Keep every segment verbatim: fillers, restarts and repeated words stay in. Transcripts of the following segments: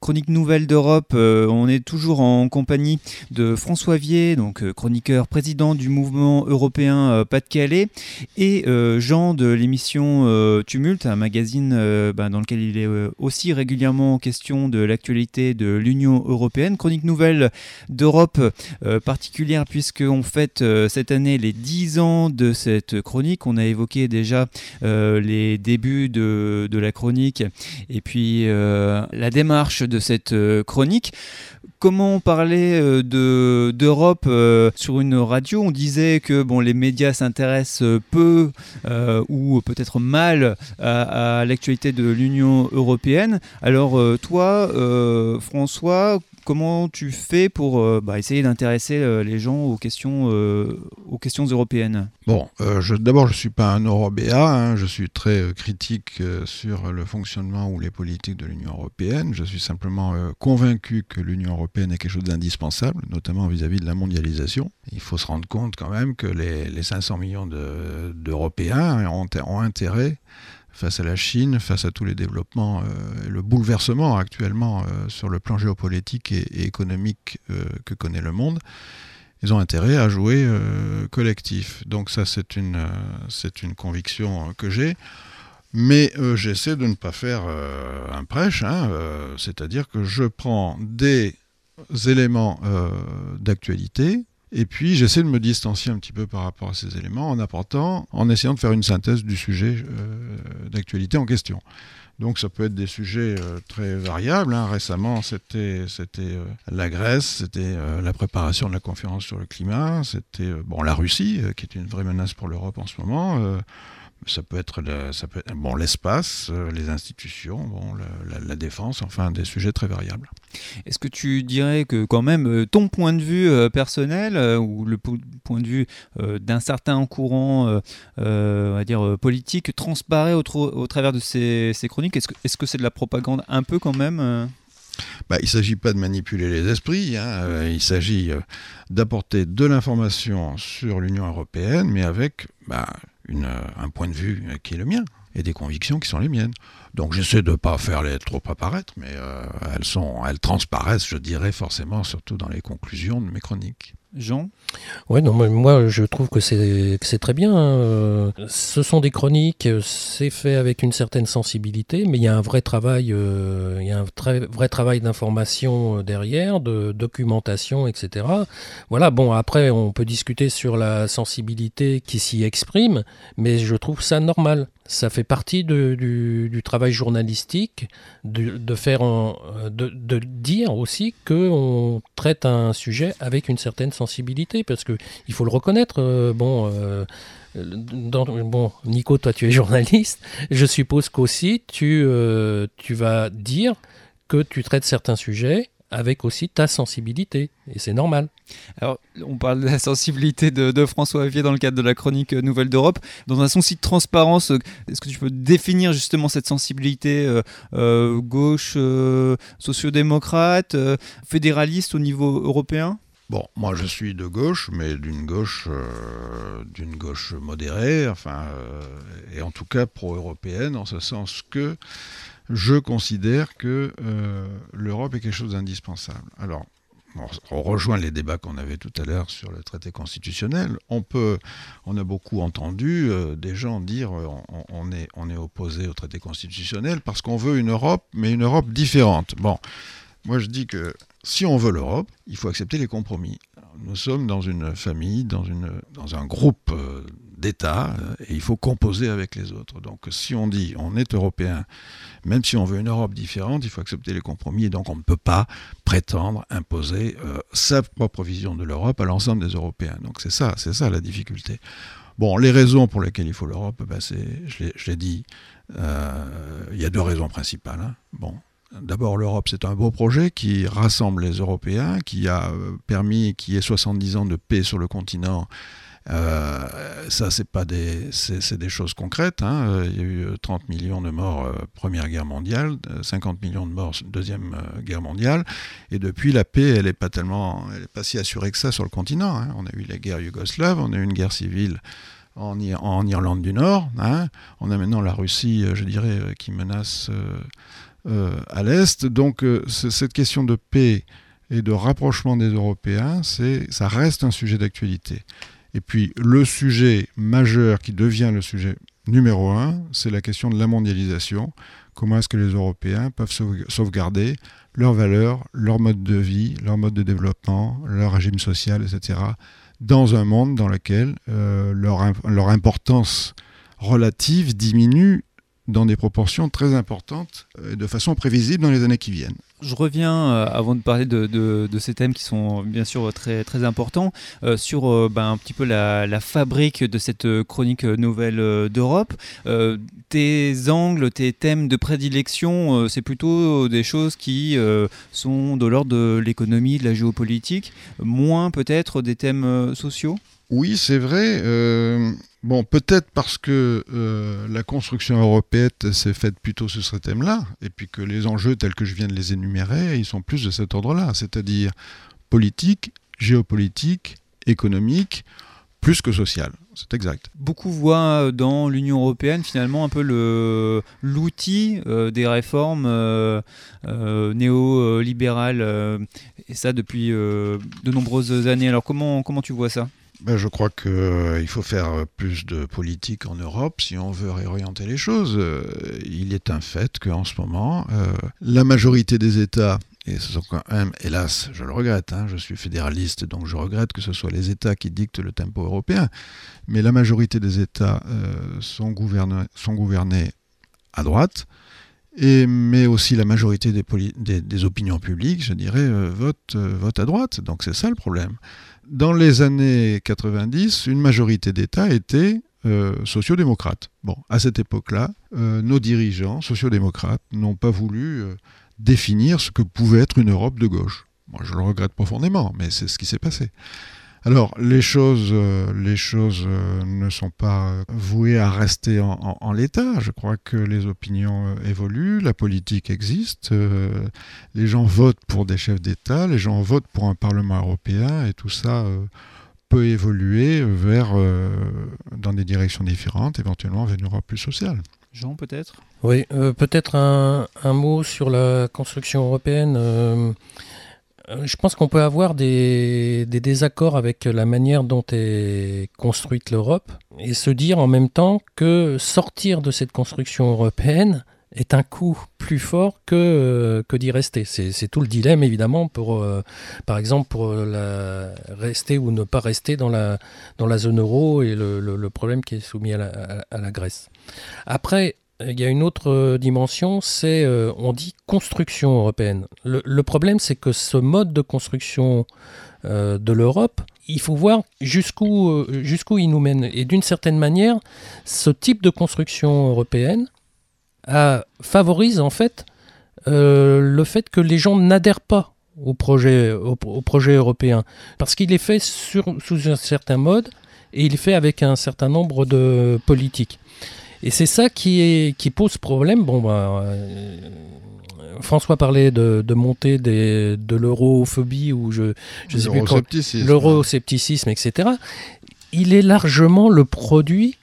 Chronique Nouvelle d'Europe. Euh, on est toujours en compagnie de François Vier, donc euh, chroniqueur président du mouvement européen euh, Pas-de-Calais, et euh, Jean de l'émission euh, Tumulte, un magazine euh, bah, dans lequel il est euh, aussi régulièrement question de l'actualité de l'Union européenne. Chronique Nouvelle d'Europe euh, particulière puisqu'on fête euh, cette année les dix ans de cette chronique. On a évoqué déjà euh, les débuts de, de la chronique et puis euh, la démarche de cette euh, chronique. Comment parler euh, de, d'Europe euh, sur une radio ? On disait que bon, les médias s'intéressent peu euh, ou peut-être mal à, à l'actualité de l'Union européenne. Alors euh, toi, euh, François, comment tu fais pour euh, bah, essayer d'intéresser euh, les gens aux questions, euh, aux questions européennes ? Bon, euh, je, d'abord, je ne suis pas un eurobéat, hein, je suis très euh, critique euh, sur le fonctionnement ou les politiques de l'Union européenne. Je suis simplement euh, convaincu que l'Union européenne est quelque chose d'indispensable, notamment vis-à-vis de la mondialisation. Il faut se rendre compte quand même que les, les cinq cents millions de, d'Européens ont, ont intérêt, face à la Chine, face à tous les développements, euh, le bouleversement actuellement euh, sur le plan géopolitique et, et économique euh, que connaît le monde, ils ont intérêt à jouer euh, collectif. Donc ça, c'est une, euh, c'est une conviction que j'ai. Mais euh, j'essaie de ne pas faire euh, un prêche, hein, euh, c'est-à-dire que je prends des éléments euh, d'actualité, et puis j'essaie de me distancier un petit peu par rapport à ces éléments en apportant, en essayant de faire une synthèse du sujet euh, d'actualité en question. Donc ça peut être des sujets euh, très variables. Hein. Récemment, c'était, c'était euh, la Grèce, c'était euh, la préparation de la conférence sur le climat, c'était euh, bon, la Russie, euh, qui est une vraie menace pour l'Europe en ce moment. Euh, ça peut être, le, ça peut être bon, l'espace, euh, les institutions, bon, le, la, la défense, enfin des sujets très variables. Est-ce que tu dirais que quand même ton point de vue euh, personnel euh, ou le po- point de vue euh, d'un certain courant euh, euh, on va dire, euh, politique transparaît au, tro- au travers de ces, ces chroniques ? Est-ce que, est-ce que c'est de la propagande un peu quand même euh Bah, il ne s'agit pas de manipuler les esprits, hein. euh, il s'agit euh, d'apporter de l'information sur l'Union européenne, mais avec bah, une, un point de vue qui est le mien et des convictions qui sont les miennes. Donc j'essaie de ne pas faire les trop apparaître, mais euh, elles, sont, elles transparaissent, je dirais forcément, surtout dans les conclusions de mes chroniques. Jean ? Ouais, non, mais moi je trouve que c'est, que c'est très bien. Hein. Ce sont des chroniques, c'est fait avec une certaine sensibilité, mais il y a un vrai travail, euh, il y a un très, vrai travail d'information derrière, de documentation, et cetera. Voilà, bon, après on peut discuter sur la sensibilité qui s'y exprime, mais je trouve ça normal. Ça fait partie de, du, du travail journalistique, de, de, faire en, de, de dire aussi qu'on traite un sujet avec une certaine sensibilité, parce qu'il faut le reconnaître. Euh, bon, euh, dans, bon, Nico, toi tu es journaliste, je suppose qu'aussi tu, euh, tu vas dire que tu traites certains sujets avec aussi ta sensibilité, et c'est normal. Alors, on parle de la sensibilité de, de François Vier dans le cadre de la chronique Nouvelle d'Europe. Dans un souci de transparence, est-ce que tu peux définir justement cette sensibilité euh, euh, gauche, euh, sociodémocrate, euh, fédéraliste au niveau européen ? Bon, moi je suis de gauche, mais d'une gauche, euh, d'une gauche modérée, enfin, euh, et en tout cas pro-européenne, en ce sens que je considère que euh, l'Europe est quelque chose d'indispensable. Alors, on rejoint les débats qu'on avait tout à l'heure sur le traité constitutionnel. On peut, on a beaucoup entendu euh, des gens dire euh, on, on, est, on est opposé au traité constitutionnel parce qu'on veut une Europe, mais une Europe différente. Bon, moi je dis que si on veut l'Europe, il faut accepter les compromis. Nous sommes dans une famille, dans, une, dans un groupe euh, d'États, euh, et il faut composer avec les autres. Donc si on dit on est européen, même si on veut une Europe différente, il faut accepter les compromis, et donc on ne peut pas prétendre imposer euh, sa propre vision de l'Europe à l'ensemble des Européens. Donc c'est ça, c'est ça la difficulté. Bon, les raisons pour lesquelles il faut l'Europe, ben c'est, je l'ai, je l'ai dit, euh, il y a deux raisons principales. Hein. Bon. D'abord, l'Europe, c'est un beau projet qui rassemble les Européens, qui a permis qu'il y ait soixante-dix ans de paix sur le continent. Euh, ça, c'est pas des, c'est, c'est des choses concrètes. Hein. Il y a eu trente millions de morts euh, Première Guerre mondiale, cinquante millions de morts Deuxième euh, Guerre mondiale. Et depuis, la paix, elle n'est pas tellement, elle est pas si assurée que ça sur le continent. Hein. On a eu la guerre yougoslave, on a eu une guerre civile en, Ir- en Irlande du Nord. Hein. On a maintenant la Russie, je dirais, qui menace... Euh, euh, à l'Est. Donc euh, cette question de paix et de rapprochement des Européens, c'est, ça reste un sujet d'actualité. Et puis le sujet majeur qui devient le sujet numéro un, c'est la question de la mondialisation. Comment est-ce que les Européens peuvent sauvegarder leurs valeurs, leur mode de vie, leur mode de développement, leur régime social, et cetera, dans un monde dans lequel euh, leur, leur importance relative diminue dans des proportions très importantes et de façon prévisible dans les années qui viennent. Je reviens, euh, avant de parler de, de, de ces thèmes qui sont bien sûr très, très importants, euh, sur euh, ben, un petit peu la, la fabrique de cette chronique nouvelle euh, d'Europe. Euh, tes angles, tes thèmes de prédilection, euh, c'est plutôt des choses qui euh, sont de l'ordre de l'économie, de la géopolitique, moins peut-être des thèmes euh, sociaux ? Oui, c'est vrai. Euh, bon, peut-être parce que euh, la construction européenne s'est faite plutôt sur ce thème-là, et puis que les enjeux tels que je viens de les énumérer, ils sont plus de cet ordre-là, c'est-à-dire politique, géopolitique, économique, plus que social. C'est exact. Beaucoup voient dans l'Union européenne finalement un peu le, l'outil euh, des réformes euh, euh, néolibérales, euh, et ça depuis euh, de nombreuses années. Alors comment, comment tu vois ça ? Ben, je crois qu'il euh, faut faire plus de politique en Europe si on veut réorienter les choses. Euh, il est un fait qu'en ce moment, euh, la majorité des États, et ce sont quand même, hélas, je le regrette, hein, je suis fédéraliste, donc je regrette que ce soit les États qui dictent le tempo européen, mais la majorité des États euh, sont, gouvernés, sont gouvernés à droite, et, mais aussi la majorité des, poli- des, des opinions publiques, je dirais, euh, votent euh, vote à droite. Donc c'est ça le problème. Dans les années quatre-vingt-dix, une majorité d'États étaient euh, sociodémocrates. Bon, à cette époque-là, euh, nos dirigeants sociodémocrates n'ont pas voulu euh, définir ce que pouvait être une Europe de gauche. Moi, je le regrette profondément, mais c'est ce qui s'est passé. Alors, les choses, euh, les choses euh, ne sont pas vouées à rester en, en, en l'état. Je crois que les opinions euh, évoluent, la politique existe, euh, les gens votent pour des chefs d'État, les gens votent pour un Parlement européen, et tout ça euh, peut évoluer vers, euh, dans des directions différentes, éventuellement vers une Europe plus sociale. Jean, peut-être ? Oui, euh, peut-être un, un mot sur la construction européenne. Euh, Je pense qu'on peut avoir des, des désaccords avec la manière dont est construite l'Europe et se dire en même temps que sortir de cette construction européenne est un coût plus fort que, que d'y rester. C'est, c'est tout le dilemme évidemment pour, euh, par exemple, pour la, rester ou ne pas rester dans la, dans la zone euro et le, le, le problème qui est soumis à la, à, à la Grèce. Après, il y a une autre dimension, c'est, euh, on dit construction européenne. Le, le problème, c'est que ce mode de construction euh, de l'Europe, il faut voir jusqu'où, euh, jusqu'où il nous mène. Et d'une certaine manière, ce type de construction européenne a, favorise en fait euh, le fait que les gens n'adhèrent pas au projet, au, au projet européen. Parce qu'il est fait sur, sous un certain mode et il est fait avec un certain nombre de politiques. Et c'est ça qui, est, qui pose problème. Bon, bah, euh, François parlait de, de montée des, de l'europhobie ou je, je sais plus quoi, l'euroscepticisme, et cetera. Il est largement le produit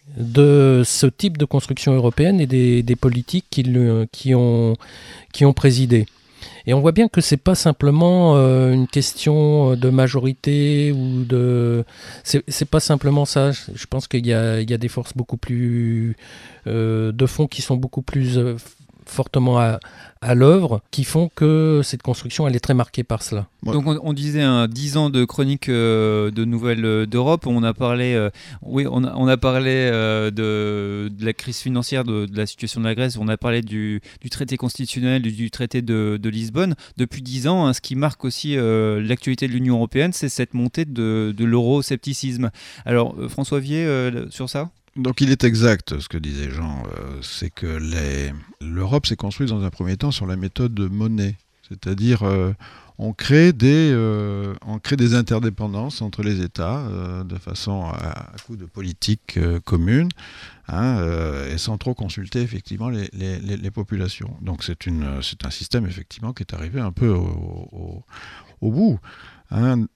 de ce type de construction européenne et des, des politiques qui, le, qui, ont, qui ont présidé. Et on voit bien que c'est pas simplement euh, une question de majorité ou de, c'est, c'est pas simplement ça. Je pense qu'il y a, il y a des forces beaucoup plus euh, de fond qui sont beaucoup plus euh, fortement à, à l'œuvre, qui font que cette construction elle est très marquée par cela. Ouais. Donc on, on disait un dix ans de chronique euh, de nouvelles d'Europe. On a parlé, euh, oui, on a, on a parlé euh, de, de la crise financière, de, de la situation de la Grèce. On a parlé du, du traité constitutionnel, du, du traité de, de Lisbonne. Depuis dix ans, hein, ce qui marque aussi euh, l'actualité de l'Union européenne, c'est cette montée de, de l'euroscepticisme. Alors euh, François Vier, euh, sur ça ? Donc il est exact ce que disait Jean, euh, c'est que les... l'Europe s'est construite dans un premier temps sur la méthode de monnaie, c'est-à-dire euh, on, crée des, euh, on crée des interdépendances entre les États euh, de façon à, à coup de politique euh, commune, hein, euh, et sans trop consulter effectivement les, les, les, les populations. Donc c'est, une, c'est un système effectivement qui est arrivé un peu au, au, au bout. Hein.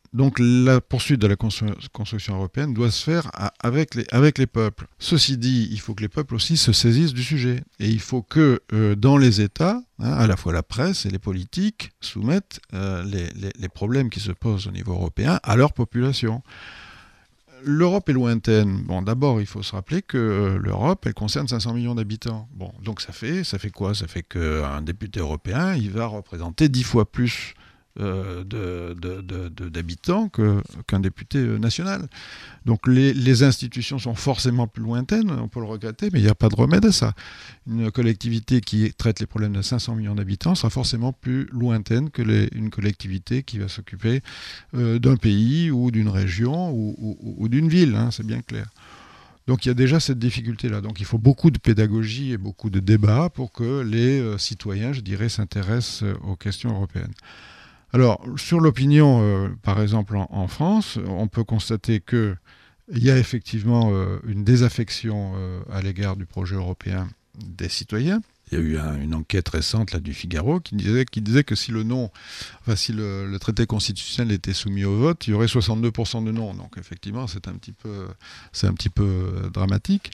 Donc la poursuite de la construction européenne doit se faire avec les, avec les peuples. Ceci dit, il faut que les peuples aussi se saisissent du sujet. Et il faut que euh, dans les États, hein, à la fois la presse et les politiques soumettent euh, les, les, les problèmes qui se posent au niveau européen à leur population. L'Europe est lointaine. Bon, d'abord, il faut se rappeler que euh, l'Europe, elle concerne cinq cents millions d'habitants. Bon, donc ça fait, ça fait quoi ? Ça fait qu'un député européen, il va représenter dix fois plus Euh, de, de, de, de, d'habitants que, qu'un député national. Donc les, les institutions sont forcément plus lointaines, on peut le regretter, mais il n'y a pas de remède à ça. Une collectivité qui traite les problèmes de cinq cents millions d'habitants sera forcément plus lointaine que les, une collectivité qui va s'occuper euh, d'un pays ou d'une région ou, ou, ou d'une ville, hein, c'est bien clair. Donc il y a déjà cette difficulté-là. Donc il faut beaucoup de pédagogie et beaucoup de débats pour que les euh, citoyens, je dirais, s'intéressent aux questions européennes. Alors, sur l'opinion, euh, par exemple en, en France, on peut constater qu'il y a effectivement euh, une désaffection euh, à l'égard du projet européen des citoyens. Il y a eu un, une enquête récente là, du Figaro qui disait, qui disait que si le non, enfin si le, le traité constitutionnel était soumis au vote, il y aurait soixante-deux pour cent de non. Donc effectivement, c'est un petit peu, c'est un petit peu dramatique.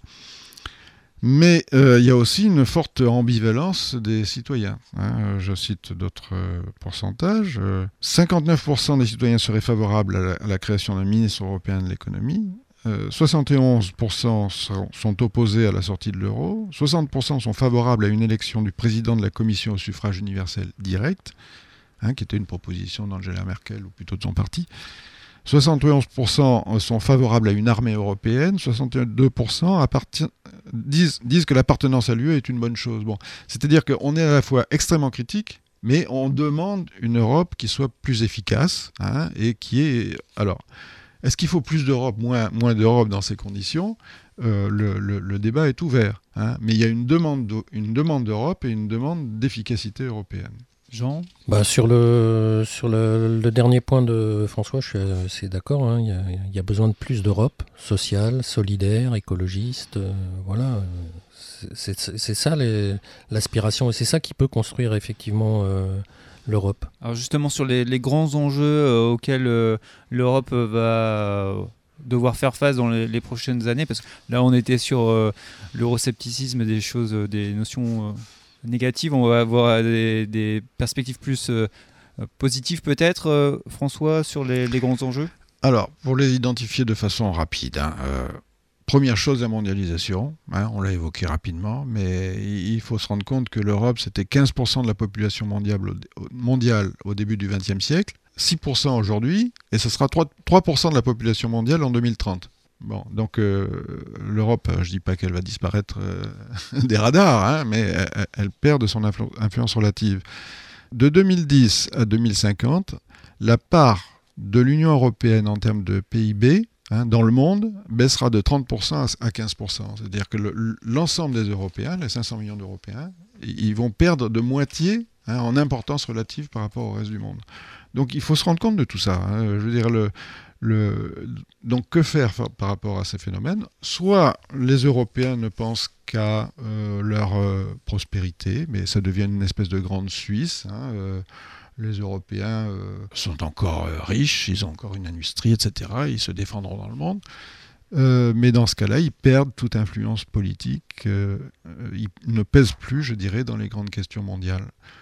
Mais euh, il y a aussi une forte ambivalence des citoyens. Hein. Je cite d'autres euh, pourcentages. Euh, cinquante-neuf pour cent des citoyens seraient favorables à la, à la création d'un ministre européen de l'économie. Euh, soixante et onze pour cent sont, sont opposés à la sortie de l'euro. soixante pour cent sont favorables à une élection du président de la Commission au suffrage universel direct, hein, qui était une proposition d'Angela Merkel, ou plutôt de son parti. soixante et onze pour cent sont favorables à une armée européenne, soixante-deux pour cent appartient, disent, disent que l'appartenance à l'U E est une bonne chose. Bon, c'est-à-dire qu'on est à la fois extrêmement critique, mais on demande une Europe qui soit plus efficace, hein, et qui est... Alors, est-ce qu'il faut plus d'Europe, moins, moins d'Europe dans ces conditions ? euh, le, le, le débat est ouvert, hein, mais il y a une demande, une demande d'Europe et une demande d'efficacité européenne. Jean ? Bah sur le, sur le, le dernier point de François, je suis assez d'accord. Hein. Il y a, il y a besoin de plus d'Europe, sociale, solidaire, écologiste. Euh, voilà. C'est, c'est, c'est ça les, l'aspiration et c'est ça qui peut construire effectivement euh, l'Europe. Alors justement, sur les, les grands enjeux euh, auxquels euh, l'Europe va euh, devoir faire face dans les, les prochaines années, parce que là on était sur euh, l'euroscepticisme, des choses, des notions... Euh, négatives, on va avoir des, des perspectives plus euh, positives peut-être, euh, François, sur les, les grands enjeux ? Alors, pour les identifier de façon rapide, hein, euh, première chose, la mondialisation, hein, on l'a évoqué rapidement, mais il faut se rendre compte que l'Europe, c'était quinze pour cent de la population mondiale au, mondiale au début du vingtième siècle, six pour cent aujourd'hui, et ce sera trois pour cent de la population mondiale en deux mille trente. Bon, donc euh, l'Europe, je ne dis pas qu'elle va disparaître euh, des radars, hein, mais elle, elle perd de son influ- influence relative. De deux mille dix à deux mille cinquante, la part de l'Union européenne en termes de P I B, hein, dans le monde baissera de trente pour cent à quinze pour cent. C'est-à-dire que le, l'ensemble des Européens, les cinq cents millions d'Européens, ils vont perdre de moitié, hein, en importance relative par rapport au reste du monde. Donc il faut se rendre compte de tout ça. Hein. Je veux dire, le... Le, donc que faire par rapport à ces phénomènes ? Soit les Européens ne pensent qu'à euh, leur euh, prospérité, mais ça devient une espèce de grande Suisse. Hein, euh, les Européens euh, sont encore euh, riches, ils ont encore une industrie, et cetera. Ils se défendront dans le monde. Euh, mais dans ce cas-là, ils perdent toute influence politique. Euh, ils ne pèsent plus, je dirais, dans les grandes questions mondiales.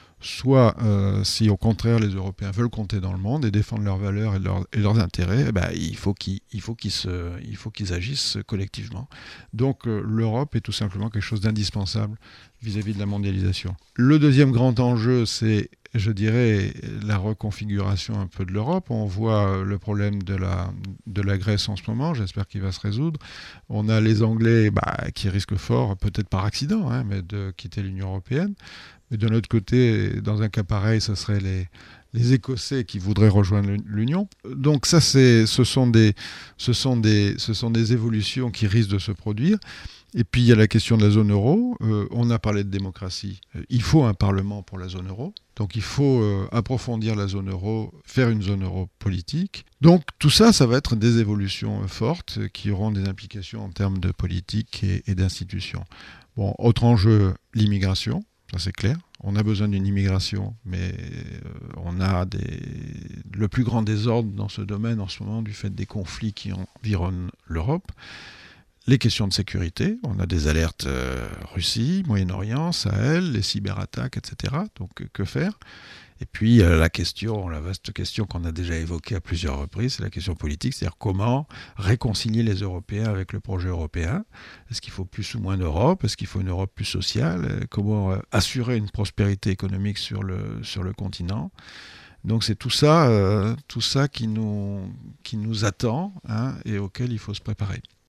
Soit, euh, si au contraire les Européens veulent compter dans le monde et défendre leurs valeurs et, leur, et leurs intérêts, eh ben, il, faut qu'ils, il, faut qu'ils se, il faut qu'ils agissent collectivement. Donc euh, l'Europe est tout simplement quelque chose d'indispensable vis-à-vis de la mondialisation. Le deuxième grand enjeu, c'est, je dirais, la reconfiguration un peu de l'Europe. On voit le problème de la, de la Grèce en ce moment, j'espère qu'il va se résoudre. On a les Anglais bah, qui risquent fort, peut-être par accident, hein, mais de quitter l'Union européenne. Mais d'un autre côté, dans un cas pareil, ce seraient les, les Écossais qui voudraient rejoindre l'Union. Donc ça, c'est, ce, sont des, ce, sont des, ce sont des évolutions qui risquent de se produire. Et puis il y a la question de la zone euro. Euh, on a parlé de démocratie. Il faut un parlement pour la zone euro. Donc il faut euh, approfondir la zone euro, faire une zone euro politique. Donc tout ça, ça va être des évolutions fortes qui auront des implications en termes de politique et, et d'institutions. Bon, autre enjeu, l'immigration. Ça, c'est clair. On a besoin d'une immigration, mais euh, on a des, le plus grand désordre dans ce domaine en ce moment du fait des conflits qui environnent l'Europe. Les questions de sécurité, on a des alertes euh, Russie, Moyen-Orient, Sahel, les cyberattaques, et cetera. Donc que faire ? Et puis euh, la question, la vaste question qu'on a déjà évoquée à plusieurs reprises, c'est la question politique, c'est-à-dire comment réconcilier les Européens avec le projet européen. Est-ce qu'il faut plus ou moins d'Europe ? Est-ce qu'il faut une Europe plus sociale ? Comment euh, assurer une prospérité économique sur le, sur le continent ? Donc c'est tout ça, euh, tout ça qui nous, qui nous attend, hein, et auquel il faut se préparer.